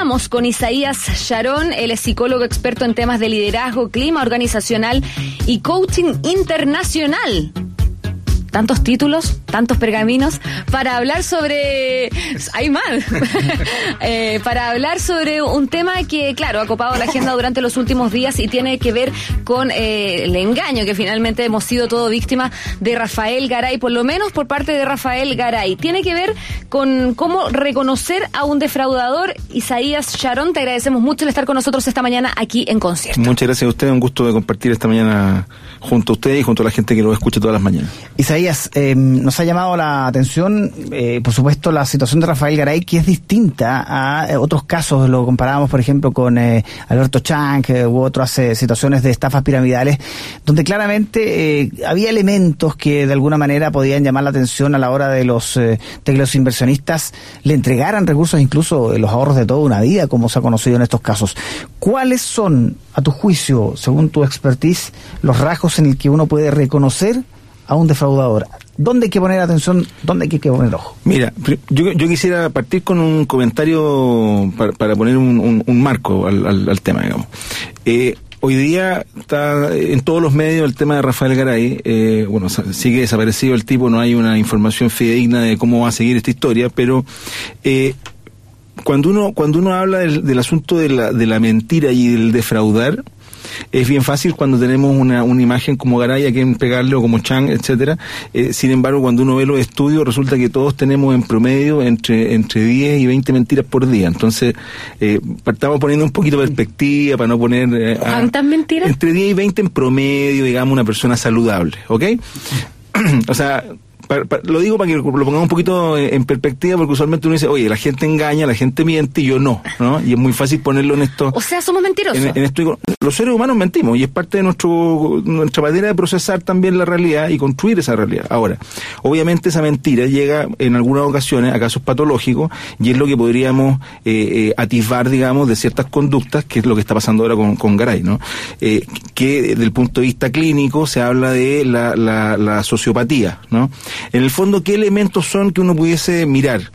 Conversamos con Isaías Sharon, él es psicólogo experto en temas de liderazgo, clima organizacional y coaching internacional. Tantos títulos, tantos pergaminos, para hablar sobre... ¡Ay, mal! Para hablar sobre un tema que, claro, ha copado la agenda durante los últimos días y tiene que ver con el engaño que finalmente hemos sido todo víctima de Rafael Garay, por lo menos por parte de Rafael Garay. Tiene que ver con cómo reconocer a un defraudador. Isaías Sharon, te agradecemos mucho el estar con nosotros esta mañana aquí en Concierto. Muchas gracias a usted, un gusto de compartir esta mañana junto a usted y junto a la gente que lo escucha todas las mañanas. Isaías, nos ha llamado la atención, por supuesto, la situación de Rafael Garay, que es distinta a otros casos. Lo comparábamos, por ejemplo, con Alberto Chang u otras situaciones de estafas piramidales, donde claramente había elementos que de alguna manera podían llamar la atención a la hora de que los inversionistas le entregaran recursos, incluso los ahorros de toda una vida, como se ha conocido en estos casos. ¿Cuáles son, a tu juicio, según tu expertise, los rasgos en el que uno puede reconocer a un defraudador? ¿Dónde hay que poner atención? ¿Dónde hay que poner ojo? Mira, yo quisiera partir con un comentario para poner un marco al tema, digamos. Hoy día está en todos los medios el tema de Rafael Garay. Sigue desaparecido el tipo, no hay una información fidedigna de cómo va a seguir esta historia, pero cuando uno habla del asunto de la mentira y del defraudar, es bien fácil cuando tenemos una imagen como Garay a quien pegarle, o como Chang, etcétera. Sin embargo, cuando uno ve los estudios, resulta que todos tenemos en promedio entre 10 y 20 mentiras por día. Entonces, estamos poniendo un poquito de perspectiva para no poner... ¿Cuántas mentiras? Entre 10 y 20 en promedio, digamos, una persona saludable, ¿ok? O sea... lo digo para que lo pongamos un poquito en perspectiva, porque usualmente uno dice, oye, la gente engaña, la gente miente y yo no, y es muy fácil ponerlo en esto. O sea, somos mentirosos. Los seres humanos mentimos y es parte de nuestra manera de procesar también la realidad y construir esa realidad. Ahora, obviamente esa mentira llega en algunas ocasiones a casos patológicos y es lo que podríamos atisbar, digamos, de ciertas conductas, que es lo que está pasando ahora con Garay, ¿no? Que desde el punto de vista clínico se habla de la sociopatía, ¿no? En el fondo, ¿qué elementos son que uno pudiese mirar?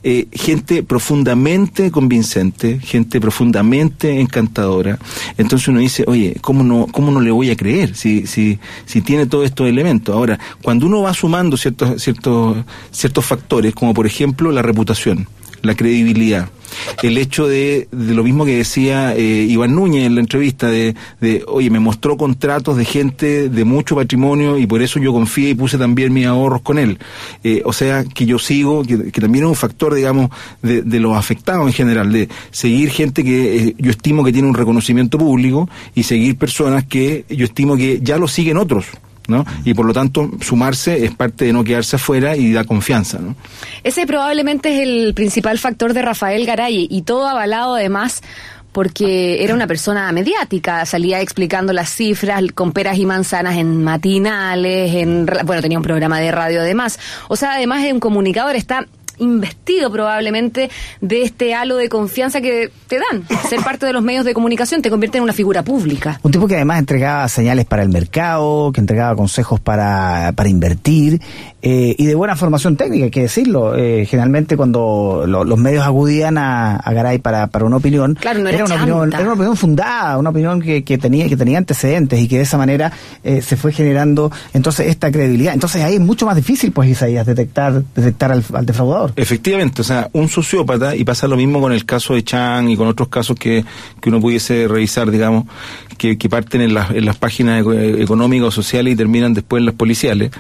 Gente profundamente convincente, gente profundamente encantadora. Entonces uno dice, oye, ¿cómo no le voy a creer si tiene todos estos elementos? Ahora, cuando uno va sumando ciertos factores, como por ejemplo la reputación, la credibilidad, el hecho de lo mismo que decía Iván Núñez en la entrevista, de oye, me mostró contratos de gente de mucho patrimonio y por eso yo confié y puse también mis ahorros con él. O sea, que yo sigo, que también es un factor, digamos, de los afectados en general, de seguir gente que yo estimo que tiene un reconocimiento público y seguir personas que yo estimo que ya lo siguen otros, ¿no? Y por lo tanto sumarse es parte de no quedarse afuera y da confianza, ¿no? Ese probablemente es el principal factor de Rafael Garay, y todo avalado además porque era una persona mediática, salía explicando las cifras con peras y manzanas en matinales, tenía un programa de radio además. O sea, además de un comunicador, está investido probablemente de este halo de confianza que te dan. Ser parte de los medios de comunicación te convierte en una figura pública. Un tipo que además entregaba señales para el mercado, que entregaba consejos para invertir, y de buena formación técnica, hay que decirlo. Generalmente cuando los medios acudían a Garay para una opinión, claro, era una opinión fundada, una opinión que tenía antecedentes, y que de esa manera se fue generando entonces esta credibilidad. Entonces ahí es mucho más difícil, pues, Isaías, detectar al defraudador. Efectivamente, o sea, un sociópata, y pasa lo mismo con el caso de Chang y con otros casos que uno pudiese revisar, digamos, que parten en las páginas económicas o sociales y terminan después en las policiales,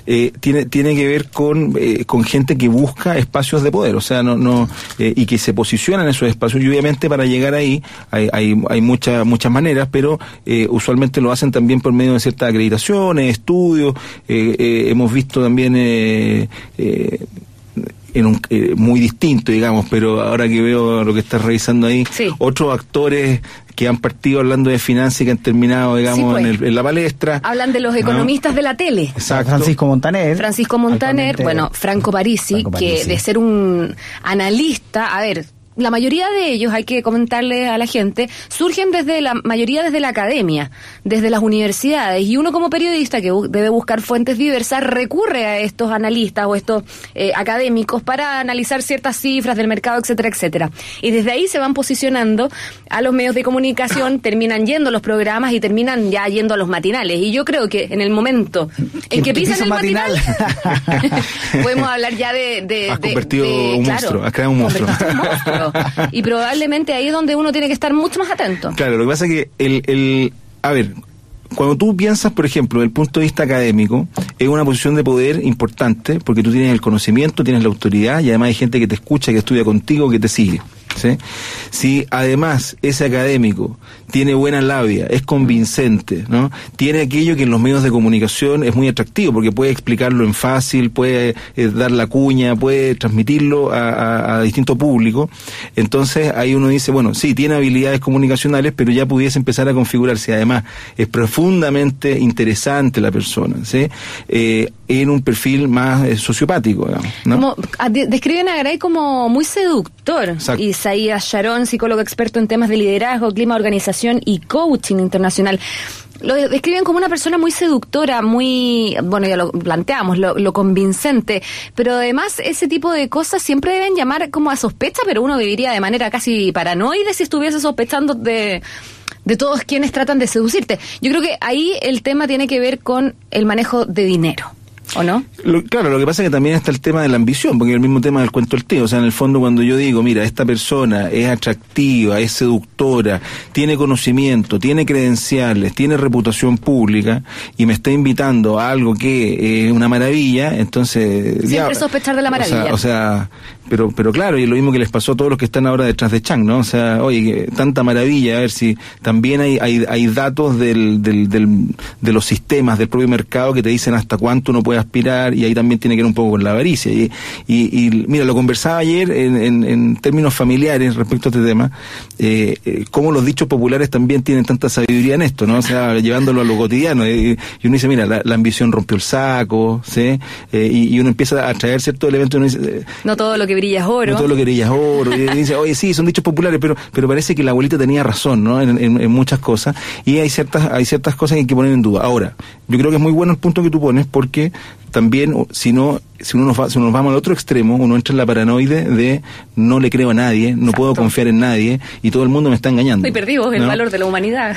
tiene que ver con gente que busca espacios de poder, o sea, y que se posiciona en esos espacios, y obviamente para llegar ahí hay muchas maneras, pero usualmente lo hacen también por medio de ciertas acreditaciones, estudios. Hemos visto también muy distinto, digamos, pero ahora que veo lo que estás revisando ahí, sí, otros actores que han partido hablando de finanzas y que han terminado, digamos, sí, pues, en la palestra. Hablan de los economistas de la tele. Exacto. Francisco Montaner, bueno, Franco Parisi, que de ser un analista, la mayoría de ellos, hay que comentarle a la gente, surgen desde la academia, desde las universidades, y uno como periodista que debe buscar fuentes diversas recurre a estos analistas o estos académicos para analizar ciertas cifras del mercado, etcétera, etcétera. Y desde ahí se van posicionando a los medios de comunicación, terminan yendo a los programas y terminan ya yendo a los matinales. Y yo creo que en el momento en que pisan el matinal, podemos hablar ya de has convertido un monstruo, has creado un monstruo. Y probablemente ahí es donde uno tiene que estar mucho más atento. Claro, lo que pasa es que a ver, cuando tú piensas, por ejemplo, desde el punto de vista académico, es una posición de poder importante, porque tú tienes el conocimiento, tienes la autoridad, y además hay gente que te escucha, que estudia contigo, que te sigue, ¿sí? Si además ese académico tiene buena labia, es convincente, ¿no? Tiene aquello que en los medios de comunicación es muy atractivo, porque puede explicarlo en fácil, puede dar la cuña, puede transmitirlo a distinto público. Entonces ahí uno dice, bueno, sí, tiene habilidades comunicacionales, pero ya pudiese empezar a configurarse. Además, es profundamente interesante la persona, ¿sí? En un perfil más sociopático, digamos, ¿no? Describen a Garay como muy seductor. Exacto. Isaías Sharon, psicólogo experto en temas de liderazgo, clima, organización y coaching internacional. Lo describen como una persona muy seductora, muy, bueno, ya lo planteamos, lo convincente, pero además ese tipo de cosas siempre deben llamar como a sospecha, pero uno viviría de manera casi paranoide si estuviese sospechando de todos quienes tratan de seducirte. Yo creo que ahí el tema tiene que ver con el manejo de dinero, ¿o no? Claro, lo que pasa es que también está el tema de la ambición, porque es el mismo tema del cuento del tío. O sea, en el fondo, cuando yo digo, mira, esta persona es atractiva, es seductora, tiene conocimiento, tiene credenciales, tiene reputación pública, y me está invitando a algo que es una maravilla, entonces... Siempre sospechar de la maravilla. O sea, pero claro, y es lo mismo que les pasó a todos los que están ahora detrás de Chang, ¿no? O sea, oye, tanta maravilla, a ver si también hay datos de los sistemas del propio mercado que te dicen hasta cuánto uno puede aspirar, y ahí también tiene que ver un poco con la avaricia. Y mira, lo conversaba ayer en términos familiares respecto a este tema, cómo los dichos populares también tienen tanta sabiduría en esto, ¿no? O sea, llevándolo a lo cotidiano. Y uno dice, mira, la ambición rompió el saco, ¿sí? Y uno empieza a traer ciertos elementos, y uno dice, no todo lo que brilla es oro. No todo lo que brilla es oro. Y dice, oye, sí, son dichos populares, pero parece que la abuelita tenía razón, ¿no? En muchas cosas. Y hay ciertas cosas que hay que poner en duda. Ahora, yo creo que es muy bueno el punto que tú pones, porque también, si uno nos vamos al otro extremo, uno entra en la paranoide de no le creo a nadie, no puedo confiar en nadie, y todo el mundo me está engañando. Y perdimos el valor de la humanidad.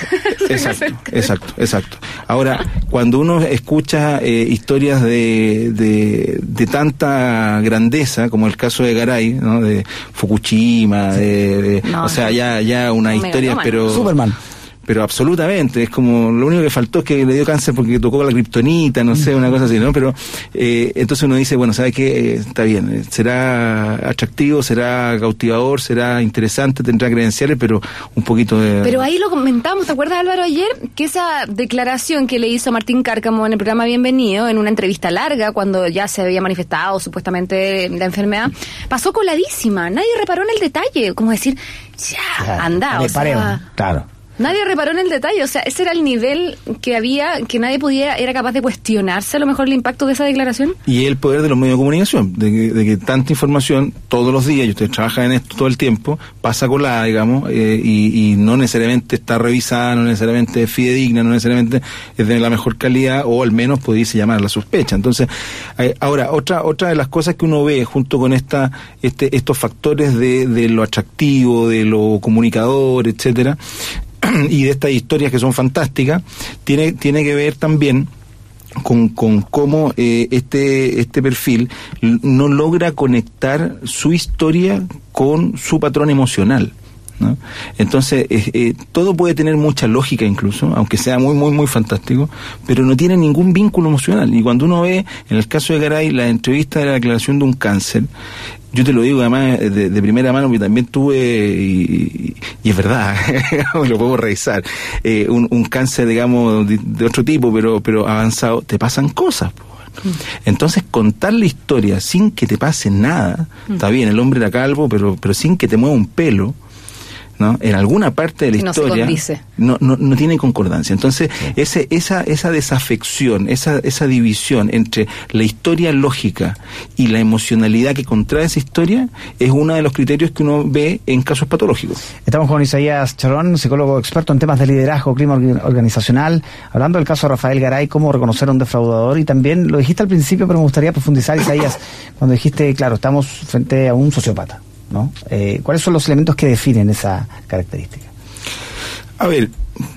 Exacto. Ahora, cuando uno escucha historias de tanta grandeza, como el caso de Garay, ¿no? De Fukushima, o sea, ya unas historias, pero... Superman. Pero absolutamente, es como, lo único que faltó es que le dio cáncer porque tocó la kriptonita, no sé, una cosa así, ¿no? Pero entonces uno dice, bueno, ¿sabe qué? Está bien, será atractivo, será cautivador, será interesante, tendrá credenciales, pero un poquito de... Pero ahí lo comentamos, ¿te acuerdas, Álvaro, ayer? Que esa declaración que le hizo Martín Cárcamo en el programa Bienvenido, en una entrevista larga, cuando ya se había manifestado supuestamente la enfermedad, pasó coladísima, nadie reparó en el detalle, como decir, anda, o sea... Claro. Nadie reparó en el detalle, o sea, ese era el nivel que había, que nadie era capaz de cuestionarse a lo mejor el impacto de esa declaración. Y el poder de los medios de comunicación, de que tanta información todos los días, y ustedes trabajan en esto todo el tiempo, pasa colada, digamos, y no necesariamente está revisada, no necesariamente es fidedigna, no necesariamente es de la mejor calidad, o al menos pudiese llamar a la sospecha. Entonces, ahora, otra de las cosas que uno ve junto con estos factores de lo atractivo, de lo comunicador, etcétera, y de estas historias que son fantásticas, tiene que ver también con cómo este perfil no logra conectar su historia con su patrón emocional, ¿no? Entonces, todo puede tener mucha lógica incluso, aunque sea muy, muy, muy fantástico, pero no tiene ningún vínculo emocional. Y cuando uno ve, en el caso de Garay, la entrevista de la declaración de un cáncer, yo te lo digo además de primera mano, porque también tuve, y es verdad, lo podemos revisar, un cáncer, digamos, de otro tipo, pero avanzado, te pasan cosas. Entonces, contar la historia sin que te pase nada, está bien, el hombre era calvo, pero sin que te mueva un pelo, ¿no? En alguna parte de la historia no tiene concordancia. Entonces, esa desafección, esa división entre la historia lógica y la emocionalidad que contrae esa historia es uno de los criterios que uno ve en casos patológicos. Estamos con Isaías Charón, psicólogo experto en temas de liderazgo, clima organizacional, hablando del caso de Rafael Garay, cómo reconocer a un defraudador, y también lo dijiste al principio, pero me gustaría profundizar, Isaías, cuando dijiste, claro, estamos frente a un sociópata, ¿no? ¿Cuáles son los elementos que definen esa característica? A ver,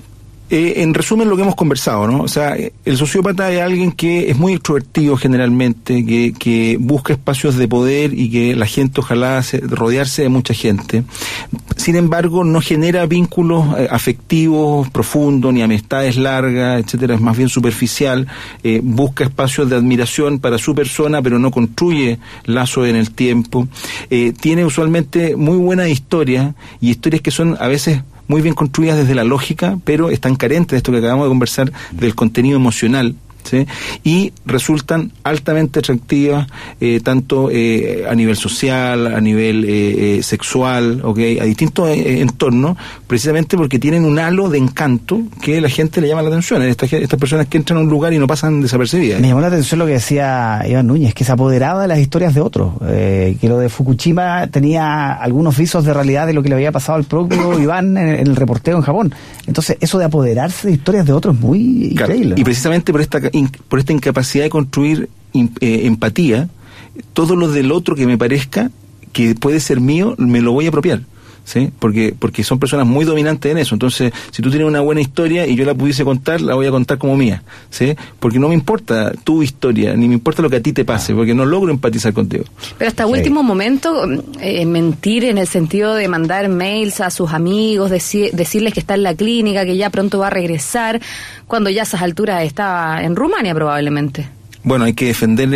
en resumen lo que hemos conversado, ¿no? O sea, el sociópata es alguien que es muy extrovertido generalmente, que busca espacios de poder y que la gente ojalá rodearse de mucha gente. Sin embargo, no genera vínculos afectivos profundos ni amistades largas, etcétera. Es más bien superficial. Busca espacios de admiración para su persona, pero no construye lazos en el tiempo. Tiene usualmente muy buenas historias, y historias que son a veces muy bien construidas desde la lógica, pero están carentes de esto que acabamos de conversar, del contenido emocional, ¿sí? Y resultan altamente atractivas, tanto a nivel social, a nivel sexual, a distintos entornos, precisamente porque tienen un halo de encanto que la gente le llama la atención. Estas personas que entran a un lugar y no pasan desapercibidas. Me llamó la atención lo que decía Iván Núñez, que se apoderaba de las historias de otros, que lo de Fukushima tenía algunos visos de realidad de lo que le había pasado al propio Iván en el reporteo en Japón. Entonces, eso de apoderarse de historias de otros es muy increíble, ¿no? Y precisamente por esta incapacidad de construir empatía, todo lo del otro que me parezca que puede ser mío, me lo voy a apropiar, ¿sí? Porque son personas muy dominantes en eso. Entonces, si tú tienes una buena historia y yo la pudiese contar, la voy a contar como mía, ¿sí? Porque no me importa tu historia, ni me importa lo que a ti te pase, porque no logro empatizar contigo. Pero hasta último momento, mentir en el sentido de mandar mails a sus amigos, decirles que está en la clínica, que ya pronto va a regresar, cuando ya a esas alturas está en Rumania probablemente. Bueno, hay que defender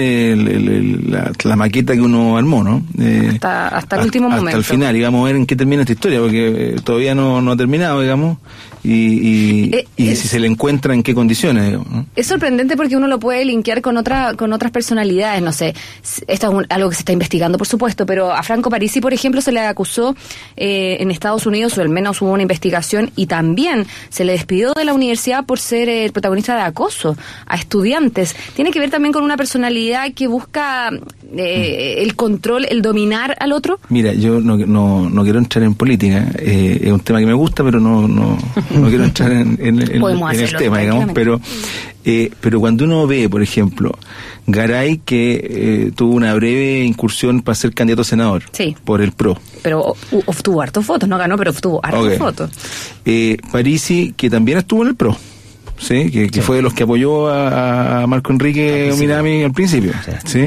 la maqueta que uno armó, ¿no? Hasta el último momento. Hasta el final, y vamos a ver en qué termina esta historia, porque todavía no ha terminado, digamos, y si se le encuentra en qué condiciones, digamos, ¿no? Es sorprendente porque uno lo puede linkear con otras personalidades, no sé, esto es algo que se está investigando, por supuesto, pero a Franco Parisi, por ejemplo, se le acusó en Estados Unidos, o al menos hubo una investigación, y también se le despidió de la universidad por ser el protagonista de acoso a estudiantes. Tiene que ver también con una personalidad que busca el control, el dominar al otro. Mira, yo no quiero entrar en política, es un tema que me gusta, pero no quiero entrar en el tema, digamos, pero cuando uno ve, por ejemplo, Garay, que tuvo una breve incursión para ser candidato a senador, sí, por el PRO. Pero obtuvo hartos votos, no ganó, pero obtuvo hartos votos. Parisi, que también estuvo en el PRO. Sí, que fue de los que apoyó a Marco Enrique Ominami al principio. Sí.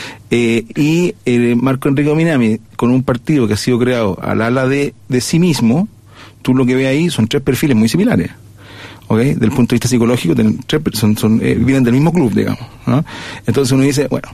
Y Marco Enrique Ominami, con un partido que ha sido creado al ala de sí mismo, tú lo que ves ahí son tres perfiles muy similares. ¿Okay? Del punto de vista psicológico, vienen del mismo club, digamos, ¿no? Entonces uno dice, bueno,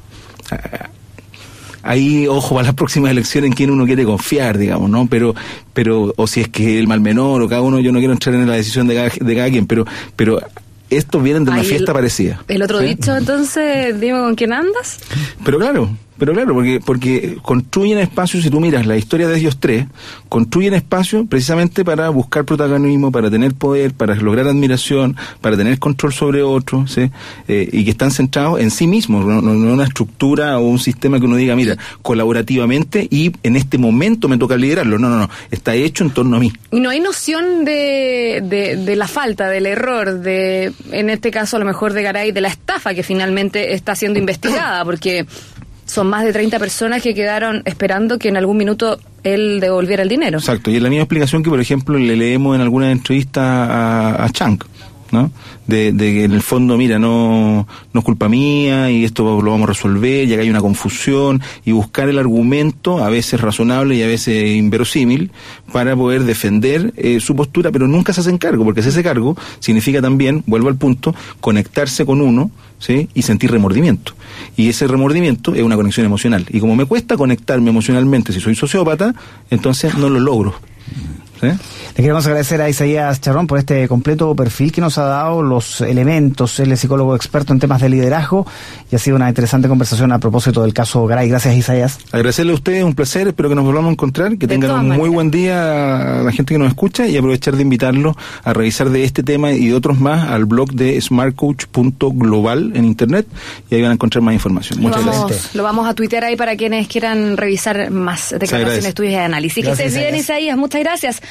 ahí ojo para las próximas elecciones en quién uno quiere confiar, digamos, ¿no? Pero o si es que el mal menor o cada uno, yo no quiero entrar en la decisión de cada quien, pero estos vienen de una fiesta parecida. El otro dicho, entonces, dime con quién andas. Pero claro, porque construyen espacios, si tú miras la historia de ellos tres, construyen espacios precisamente para buscar protagonismo, para tener poder, para lograr admiración, para tener control sobre otros, ¿sí? Y que están centrados en sí mismos, no una estructura o un sistema que uno diga, mira, colaborativamente y en este momento me toca liderarlo. No, está hecho en torno a mí. Y no hay noción de la falta, del error, en este caso a lo mejor de Garay, de la estafa que finalmente está siendo investigada, porque son más de 30 personas que quedaron esperando que en algún minuto él devolviera el dinero. Exacto, y es la misma explicación que, por ejemplo, le leemos en alguna entrevista a Chang, ¿no? De que en el fondo, mira, no es culpa mía y esto lo vamos a resolver, y acá hay una confusión, y buscar el argumento, a veces razonable y a veces inverosímil, para poder defender su postura, pero nunca se hacen cargo, porque ese cargo significa también, vuelvo al punto, conectarse con uno, ¿sí? Y sentir remordimiento. Y ese remordimiento es una conexión emocional. Y como me cuesta conectarme emocionalmente si soy sociópata, entonces no lo logro. ¿Sí? Le queremos agradecer a Isaías Charrón por este completo perfil que nos ha dado, los elementos. Él es psicólogo experto en temas de liderazgo y ha sido una interesante conversación a propósito del caso Garay. Gracias, Isaías. Agradecerle a ustedes, un placer, espero que nos volvamos a encontrar, que tengan un muy buen día a la gente que nos escucha y aprovechar de invitarlos a revisar de este tema y de otros más al blog de smartcoach.global en internet y ahí van a encontrar más información. Muchas gracias. Lo vamos a tuitear ahí para quienes quieran revisar más declaraciones, estudios y análisis. Que estés bien, Isaías. Muchas gracias.